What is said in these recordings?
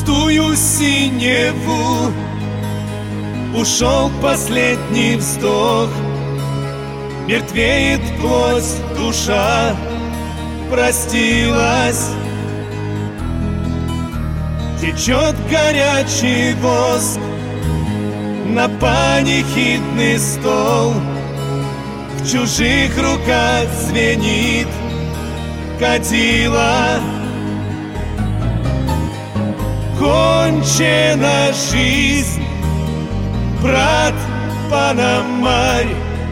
пустую синеву ушел последний вздох. Мертвеет плоть, душа простилась. Течет горячий воск на панихидный стол. В чужих руках звенит кадила. Кончена жизнь, брат Пономарь.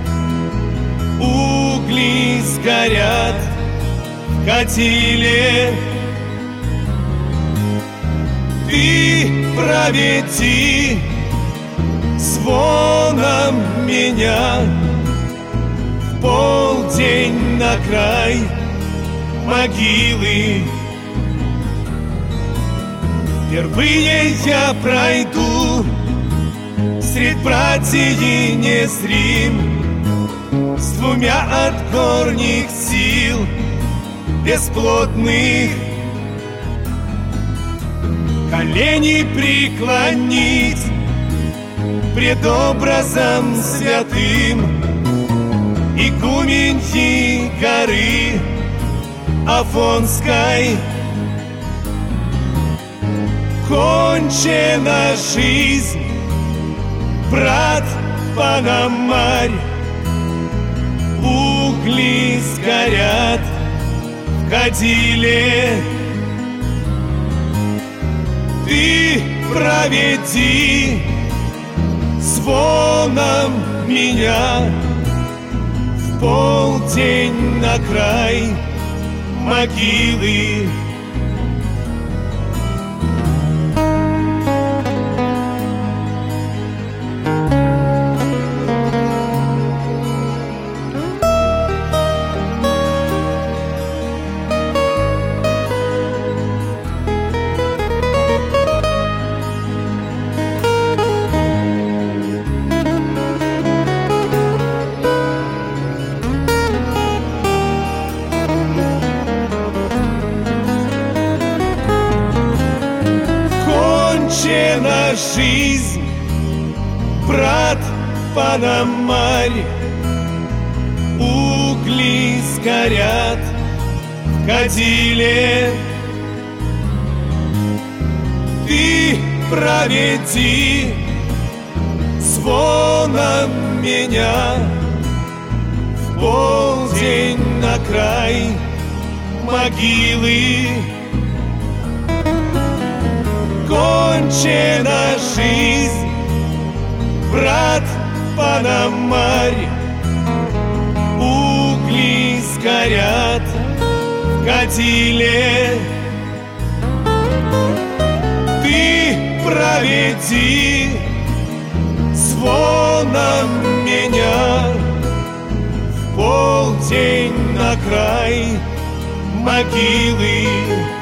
Угли сгорят в кадиле. Ты проведи звоном меня в полдень на край могилы. Впервые я пройду средь братьев незрим, с двумя от горних сил бесплотных. Колени преклонить пред образом святым игуменьи горы Афонской. Кончена жизнь, брат Пономарь. Угли сгорят в кадиле. Ты проведи звоном меня в полдень на край могилы. Кончена жизнь, брат Пономарь. Угли сгорят в кадиле. Ты проведи звоном меня в полдень на край могилы. Кончена жизнь, брат Пономарь. Угли сгорят в кадиле. Ты проведи звоном меня в полдень на край могилы.